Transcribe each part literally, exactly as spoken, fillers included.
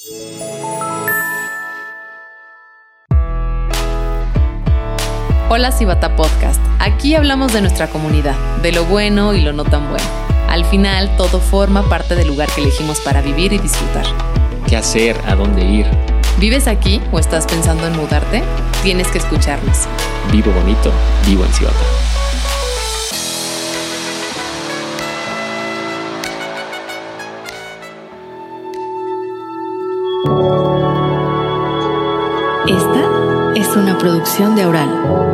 Hola Cibata Podcast, aquí hablamos de nuestra comunidad, de lo bueno y lo no tan bueno. Al final, todo forma parte del lugar que elegimos para vivir y disfrutar. ¿Qué hacer? ¿A dónde ir? ¿Vives aquí o estás pensando en mudarte? Tienes que escucharnos. Vivo bonito, vivo en Cibata. Esta es una producción de Aural.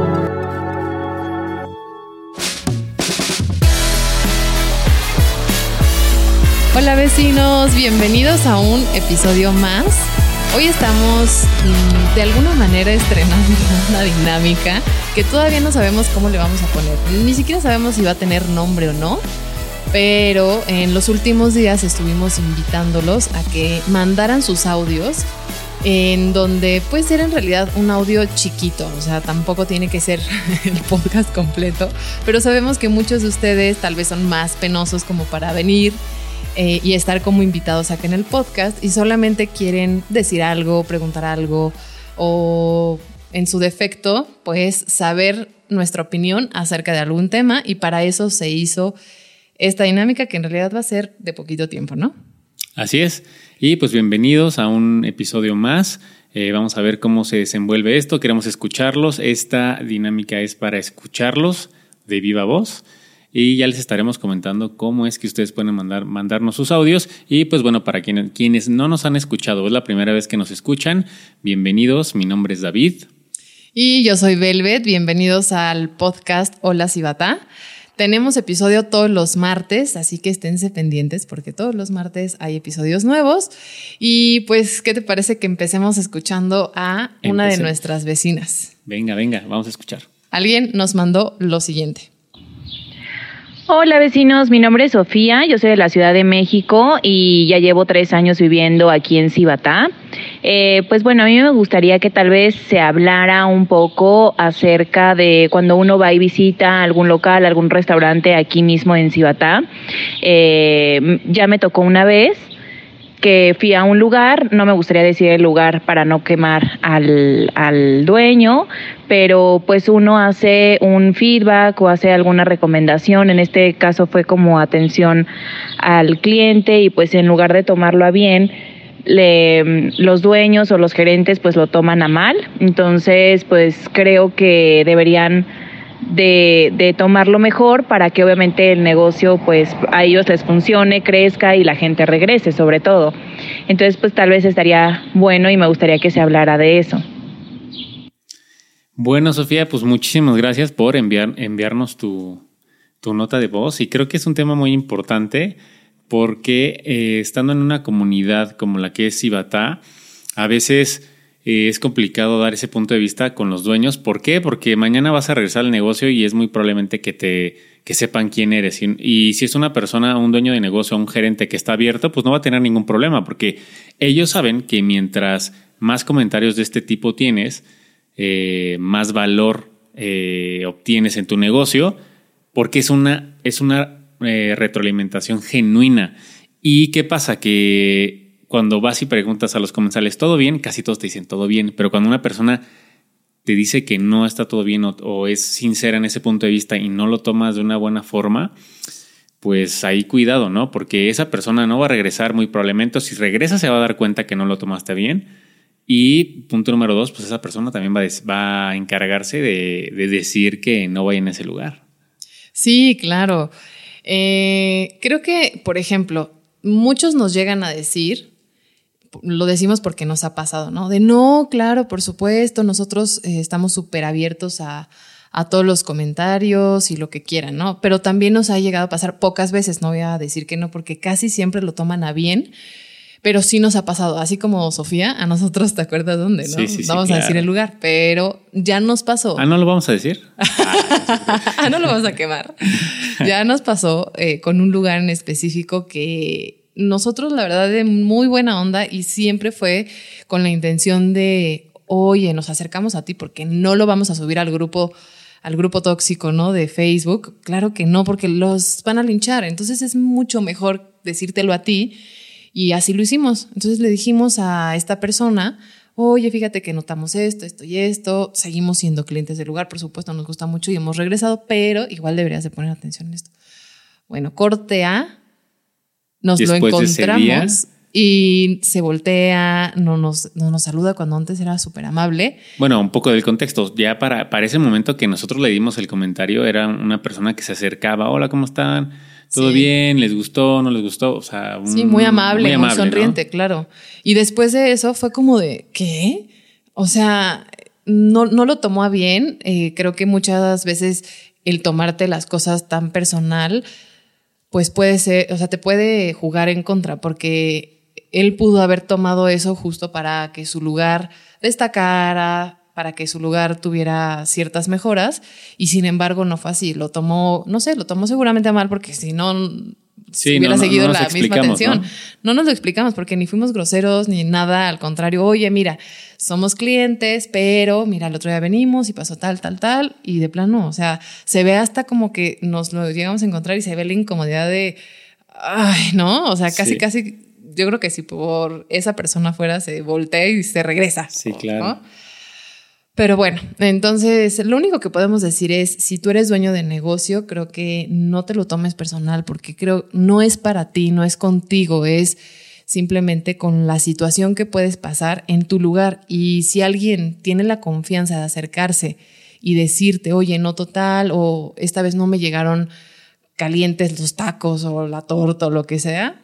Hola vecinos, bienvenidos a un episodio más. Hoy estamos mmm, de alguna manera estrenando una dinámica que todavía no sabemos cómo le vamos a poner. Ni siquiera sabemos si va a tener nombre o no, pero en los últimos días estuvimos invitándolos a que mandaran sus audios, en donde puede ser en realidad un audio chiquito, o sea, tampoco tiene que ser el podcast completo, pero sabemos que muchos de ustedes tal vez son más penosos como para venir Eh, y estar como invitados acá en el podcast y solamente quieren decir algo, preguntar algo o en su defecto pues saber nuestra opinión acerca de algún tema, y para eso se hizo esta dinámica que en realidad va a ser de poquito tiempo, ¿no? Así es, y pues bienvenidos a un episodio más. Eh, vamos a ver cómo se desenvuelve esto, queremos escucharlos. Esta dinámica es para escucharlos de viva voz. Y ya les estaremos comentando cómo es que ustedes pueden mandar, mandarnos sus audios. Y pues bueno, para quienes, quienes no nos han escuchado, es la primera vez que nos escuchan, bienvenidos, mi nombre es David. Y yo soy Velvet, bienvenidos al podcast Hola Cibata. Tenemos episodio todos los martes, así que esténse pendientes porque todos los martes hay episodios nuevos. Y pues, ¿qué te parece que empecemos escuchando a una Empecemos. de nuestras vecinas? Venga, venga, vamos a escuchar. Alguien nos mandó lo siguiente. Hola vecinos, mi nombre es Sofía, yo soy de la Ciudad de México y ya llevo tres años viviendo aquí en Cibata. Eh, pues bueno, a mí me gustaría que tal vez se hablara un poco acerca de cuando uno va y visita algún local, algún restaurante aquí mismo en Cibata. Eh, ya me tocó una vez que fui a un lugar, no me gustaría decir el lugar para no quemar al, al dueño, pero pues uno hace un feedback o hace alguna recomendación. En este caso fue como atención al cliente y pues en lugar de tomarlo a bien, le, los dueños o los gerentes pues lo toman a mal. Entonces pues creo que deberían de, de tomarlo mejor para que obviamente el negocio pues a ellos les funcione, crezca y la gente regrese sobre todo. Entonces pues tal vez estaría bueno y me gustaría que se hablara de eso. Bueno, Sofía, pues muchísimas gracias por enviar, enviarnos tu, tu nota de voz, y creo que es un tema muy importante porque eh, estando en una comunidad como la que es Cibata, a veces eh, es complicado dar ese punto de vista con los dueños. ¿Por qué? Porque mañana vas a regresar al negocio y es muy probablemente que te que sepan quién eres. Y, y si es una persona, un dueño de negocio, un gerente que está abierto, pues no va a tener ningún problema, porque ellos saben que mientras más comentarios de este tipo tienes, Eh, más valor eh, obtienes en tu negocio, porque es una, es una eh, retroalimentación genuina. ¿Y qué pasa? Que cuando vas y preguntas a los comensales, ¿todo bien? Casi todos te dicen todo bien, pero cuando una persona te dice que no está todo bien o, o es sincera en ese punto de vista y no lo tomas de una buena forma, pues ahí cuidado, ¿no? Porque esa persona no va a regresar muy probablemente, o si regresa se va a dar cuenta que no lo tomaste bien. Y punto número dos, pues esa persona también va, de, va a encargarse de, de decir que no vaya en ese lugar. Sí, claro. Eh, creo que, por ejemplo, muchos nos llegan a decir, lo decimos porque nos ha pasado, ¿no? De no, claro, por supuesto, nosotros eh, estamos súper abiertos a, a todos los comentarios y lo que quieran, ¿no? Pero también nos ha llegado a pasar pocas veces, no voy a decir que no, porque casi siempre lo toman a bien. Pero sí nos ha pasado, así como Sofía, a nosotros, ¿te acuerdas dónde? ¿No? Sí, sí, sí, vamos claro. a decir el lugar, pero ya nos pasó. Ah, ¿no lo vamos a decir? Ah, no lo vamos a quemar. Ya nos pasó eh, con un lugar en específico que nosotros, la verdad, de muy buena onda, y siempre fue con la intención de, oye, nos acercamos a ti porque no lo vamos a subir al grupo, al grupo tóxico, ¿no? De Facebook. Claro que no, porque los van a linchar. Entonces es mucho mejor decírtelo a ti. Y así lo hicimos. Entonces le dijimos a esta persona, oye, fíjate que notamos esto, esto y esto. Seguimos siendo clientes del lugar, por supuesto, nos gusta mucho y hemos regresado, pero igual deberías de poner atención en esto. Bueno, corte A, nos Después lo encontramos y se voltea, no nos, no nos saluda cuando antes era súper amable. Bueno, un poco del contexto. Ya para, para ese momento que nosotros le dimos el comentario, era una persona que se acercaba. Hola, ¿cómo están? ¿Todo sí. bien? ¿Les gustó? ¿No les gustó? O sea, un, sí, muy amable, muy, amable, muy sonriente, ¿no? Claro. Y después de eso fue como de, ¿qué? O sea, no, no lo tomó a bien. Eh, creo que muchas veces el tomarte las cosas tan personal, pues puede ser, o sea, te puede jugar en contra, porque él pudo haber tomado eso justo para que su lugar destacara, para que su lugar tuviera ciertas mejoras, y sin embargo no fue así. Lo tomó, no sé, lo tomó seguramente a mal, porque si no, sí, hubiera no, seguido no, no la misma atención. ¿no? no nos lo explicamos porque ni fuimos groseros ni nada, al contrario, oye, mira, somos clientes, pero mira, el otro día venimos y pasó tal, tal, tal, y de plano, o sea, se ve hasta como que nos lo llegamos a encontrar y se ve la incomodidad de, ay, ¿no? O sea, casi, sí. casi, yo creo que si por esa persona fuera, se voltea y se regresa. Sí, claro. ¿no? Pero bueno, entonces lo único que podemos decir es, si tú eres dueño de negocio, creo que no te lo tomes personal, porque creo no es para ti, no es contigo, es simplemente con la situación que puedes pasar en tu lugar. Y si alguien tiene la confianza de acercarse y decirte, oye, no total, o esta vez no me llegaron calientes los tacos o la torta o lo que sea,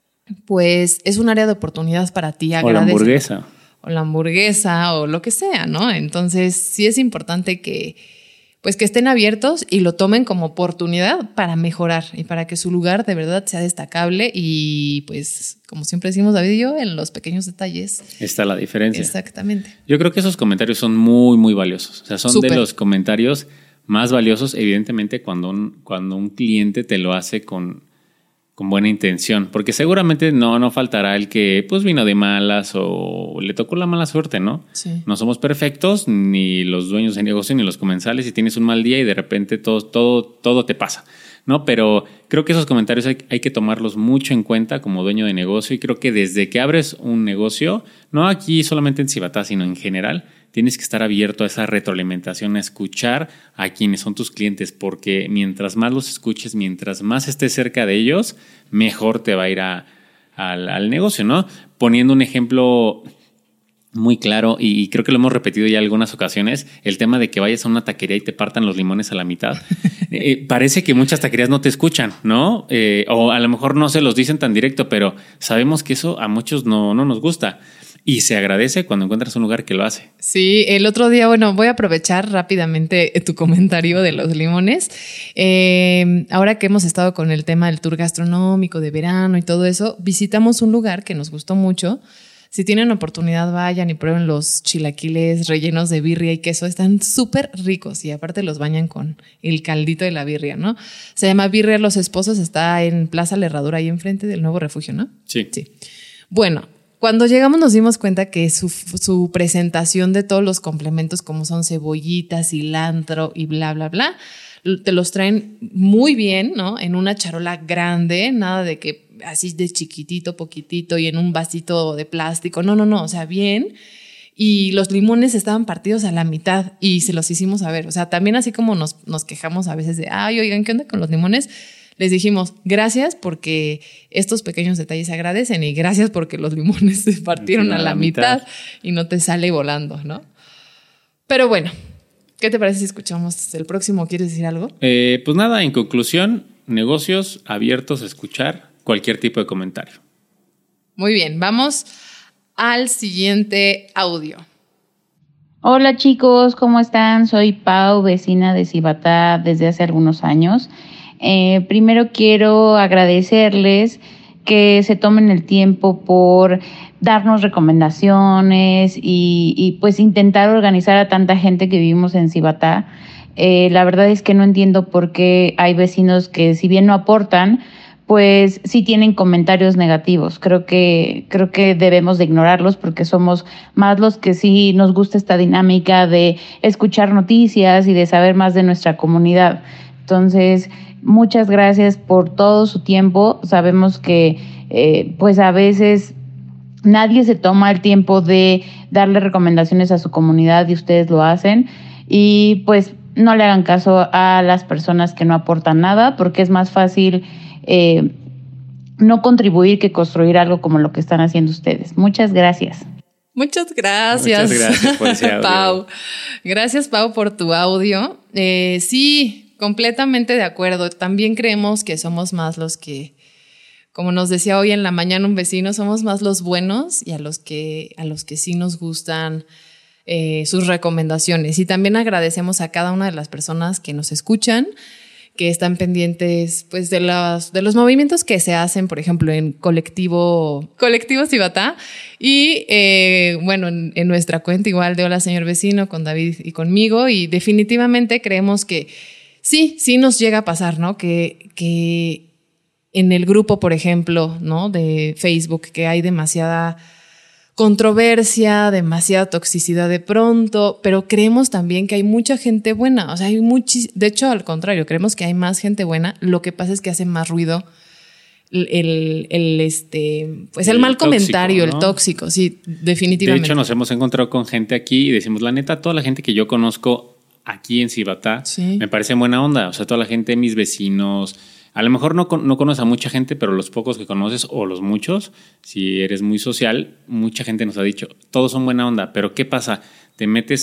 pues es un área de oportunidades para ti. O la hamburguesa. o la hamburguesa o lo que sea, ¿no? Entonces sí es importante que, pues que estén abiertos y lo tomen como oportunidad para mejorar y para que su lugar de verdad sea destacable y pues como siempre decimos David y yo, en los pequeños detalles está la diferencia. Exactamente. Yo creo que esos comentarios son muy, muy valiosos. O sea, son Súper. de los comentarios más valiosos, evidentemente, cuando un, cuando un cliente te lo hace con... con buena intención, porque seguramente no, no faltará el que pues vino de malas o le tocó la mala suerte, ¿no? Sí. No somos perfectos, ni los dueños de negocio, ni los comensales, y tienes un mal día y de repente todo, todo, todo te pasa, ¿no? Pero creo que esos comentarios hay, hay que tomarlos mucho en cuenta como dueño de negocio, y creo que desde que abres un negocio, no aquí solamente en Cibatá, sino en general, tienes que estar abierto a esa retroalimentación, a escuchar a quienes son tus clientes, porque mientras más los escuches, mientras más estés cerca de ellos, mejor te va a ir a, a, al negocio, ¿no? Poniendo un ejemplo muy claro, y creo que lo hemos repetido ya algunas ocasiones, el tema de que vayas a una taquería y te partan los limones a la mitad. eh, parece que muchas taquerías no te escuchan, ¿no? Eh, o a lo mejor no se los dicen tan directo, pero sabemos que eso a muchos no, no nos gusta. Y se agradece cuando encuentras un lugar que lo hace. Sí, el otro día, bueno, voy a aprovechar rápidamente tu comentario de los limones. Eh, ahora que hemos estado con el tema del tour gastronómico de verano y todo eso, visitamos un lugar que nos gustó mucho. Si tienen oportunidad, vayan y prueben los chilaquiles rellenos de birria y queso. Están súper ricos y aparte los bañan con el caldito de la birria, ¿no? Se llama Birria Los Esposos, está en Plaza La Herradura, ahí enfrente del nuevo refugio, ¿no? Sí. Sí. Bueno, cuando llegamos nos dimos cuenta que su, su presentación de todos los complementos, como son cebollitas, cilantro y bla, bla, bla, te los traen muy bien, ¿no? En una charola grande, nada de que así de chiquitito, poquitito y en un vasito de plástico. No, no, no, o sea, bien. Y los limones estaban partidos a la mitad y se los hicimos saber. O sea, también así como nos, nos quejamos a veces de, ay, oigan, ¿qué onda con los limones? Les dijimos, gracias porque estos pequeños detalles se agradecen y gracias porque los limones se partieron a la, la mitad. mitad y no te sale volando, ¿no? Pero bueno, ¿qué te parece si escuchamos el próximo? ¿Quieres decir algo? Eh, pues nada, en conclusión, negocios abiertos a escuchar cualquier tipo de comentario. Muy bien, vamos al siguiente audio. Hola chicos, ¿cómo están? Soy Pau, vecina de Cibatá desde hace algunos años. Eh, primero quiero agradecerles que se tomen el tiempo por darnos recomendaciones y, y pues intentar organizar a tanta gente que vivimos en Cibatá. Eh, la verdad es que no entiendo por qué hay vecinos que, si bien no aportan, pues sí tienen comentarios negativos. Creo que, creo que debemos de ignorarlos porque somos más los que sí nos gusta esta dinámica de escuchar noticias y de saber más de nuestra comunidad. Entonces, muchas gracias por todo su tiempo. Sabemos que eh, pues a veces nadie se toma el tiempo de darle recomendaciones a su comunidad y ustedes lo hacen. Y pues no le hagan caso a las personas que no aportan nada, porque es más fácil eh, no contribuir que construir algo como lo que están haciendo ustedes. Muchas gracias. Muchas gracias. Muchas gracias por ese audio. Pau. Gracias, Pau, por tu audio. Eh, sí, completamente de acuerdo. También creemos que somos más los que, como nos decía hoy en la mañana un vecino, somos más los buenos y a los que, a los que sí nos gustan eh, sus recomendaciones. Y también agradecemos a cada una de las personas que nos escuchan, que están pendientes pues de los, de los movimientos que se hacen, por ejemplo, en colectivo, colectivo Cibatá y eh, bueno, en, en nuestra cuenta igual de Hola Señor Vecino con David y conmigo, y definitivamente creemos que sí, sí nos llega a pasar, ¿no? Que, que en el grupo, por ejemplo, ¿no? De Facebook, que hay demasiada controversia, demasiada toxicidad de pronto, pero creemos también que hay mucha gente buena. O sea, hay muchis, de hecho, al contrario, creemos que hay más gente buena. Lo que pasa es que hace más ruido el, el, el este, pues el, el mal tóxico, comentario, ¿no? El tóxico, sí, definitivamente. De hecho, nos hemos encontrado con gente aquí y decimos, la neta, toda la gente que yo conozco aquí en Cibatá, sí, me parece buena onda. O sea, toda la gente, mis vecinos. A lo mejor no, no conoces a mucha gente, pero los pocos que conoces o los muchos, si eres muy social, mucha gente nos ha dicho, todos son buena onda, pero ¿qué pasa? Te metes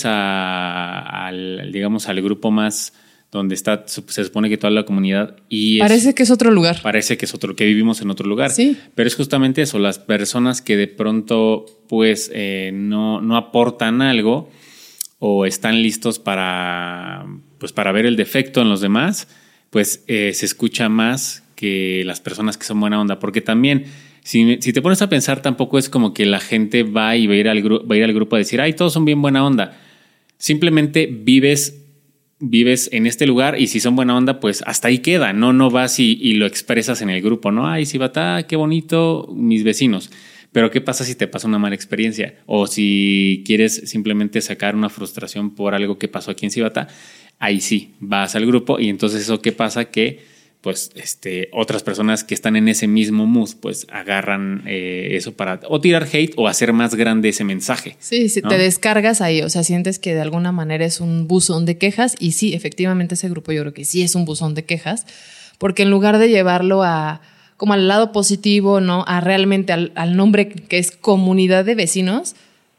a, al, digamos, al grupo más donde está, se supone que toda la comunidad y parece es, que es otro lugar. Parece que es otro, que vivimos en otro lugar. Sí. Pero es justamente eso, las personas que de pronto pues eh, no, no aportan algo o están listos para, pues, para ver el defecto en los demás, pues eh, se escucha más que las personas que son buena onda. Porque también, si, si te pones a pensar, tampoco es como que la gente va y va a ir al, gru- va a ir al grupo a decir, ay, todos son bien buena onda. Simplemente vives, vives en este lugar y si son buena onda, pues hasta ahí queda. No, no vas y, y lo expresas en el grupo, ¿no? Ay, Cibatá, qué bonito, mis vecinos. Pero ¿qué pasa si te pasa una mala experiencia? O si quieres simplemente sacar una frustración por algo que pasó aquí en Cibatá, ahí sí, vas al grupo y entonces eso qué pasa que pues este, otras personas que están en ese mismo mood pues agarran eh, eso para o tirar hate o hacer más grande ese mensaje. Sí, sí, ¿no? Te descargas ahí, o sea, sientes que de alguna manera es un buzón de quejas y sí, efectivamente ese grupo yo creo que sí es un buzón de quejas, porque en lugar de llevarlo a como al lado positivo, ¿no? A realmente al, al nombre que es comunidad de vecinos,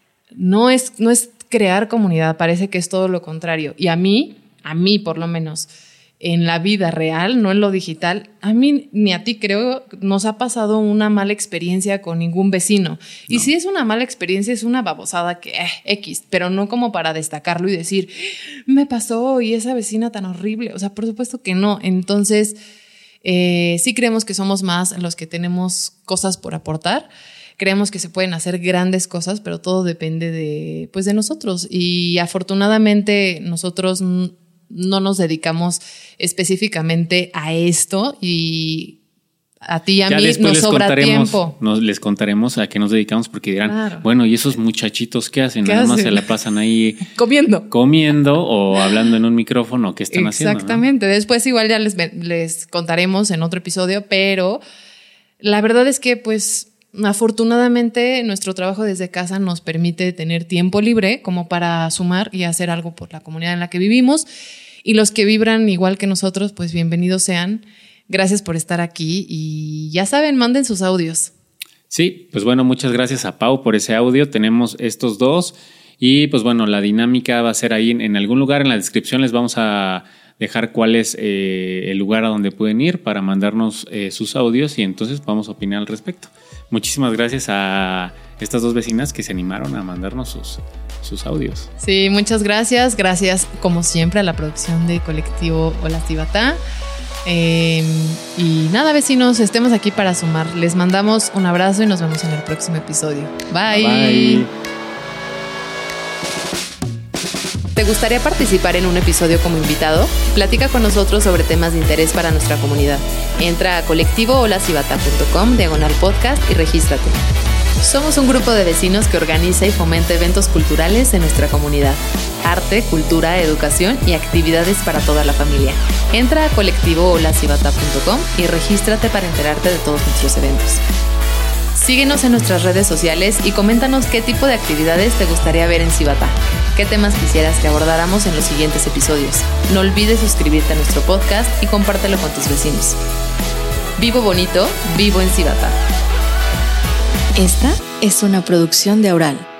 no es, no es crear comunidad, parece que es todo lo contrario. Y a mí, a mí por lo menos, en la vida real, no en lo digital, a mí ni a ti creo nos ha pasado una mala experiencia con ningún vecino. Y no. Si es una mala experiencia, es una babosada que eh, X, pero no como para destacarlo y decir, me pasó y esa vecina tan horrible. O sea, por supuesto que no. Entonces, eh, sí creemos que somos más los que tenemos cosas por aportar. Creemos que se pueden hacer grandes cosas, pero todo depende de, pues, de nosotros. Y afortunadamente nosotros no nos dedicamos específicamente a esto y a ti y a ya mí nos sobra tiempo. Nos, les contaremos a qué nos dedicamos porque dirán, claro, bueno, ¿y esos muchachitos qué hacen? ¿Qué Nada hacen? más se la pasan ahí comiendo. Comiendo o hablando en un micrófono. ¿Qué están haciendo? Exactamente. ¿No? Después igual ya les, les contaremos en otro episodio, pero la verdad es que pues afortunadamente nuestro trabajo desde casa nos permite tener tiempo libre como para sumar y hacer algo por la comunidad en la que vivimos, y los que vibran igual que nosotros, pues bienvenidos sean. Gracias por estar aquí y ya saben, manden sus audios. Sí, pues bueno, muchas gracias a Pau por ese audio. Tenemos estos dos y pues bueno, la dinámica va a ser ahí en, en algún lugar. En la descripción les vamos a dejar cuál es eh, el lugar a donde pueden ir para mandarnos eh, sus audios y entonces vamos a opinar al respecto. Muchísimas gracias a estas dos vecinas que se animaron a mandarnos sus, sus audios. Sí, muchas gracias. Gracias, como siempre, a la producción de Colectivo Hola Cibatá. Eh, y nada, vecinos, estemos aquí para sumar. Les mandamos un abrazo y nos vemos en el próximo episodio. Bye. Bye. ¿Te gustaría participar en un episodio como invitado? Platica con nosotros sobre temas de interés para nuestra comunidad. Entra a colectivo hola cibatá punto com diagonal podcast y regístrate. Somos un grupo de vecinos que organiza y fomenta eventos culturales en nuestra comunidad. Arte, cultura, educación y actividades para toda la familia. Entra a colectivo hola cibata punto com y regístrate para enterarte de todos nuestros eventos. Síguenos en nuestras redes sociales y coméntanos qué tipo de actividades te gustaría ver en Cibatá. ¿Qué temas quisieras que abordáramos en los siguientes episodios? No olvides suscribirte a nuestro podcast y compártelo con tus vecinos. Vivo bonito, vivo en Cibatá. Esta es una producción de Aural.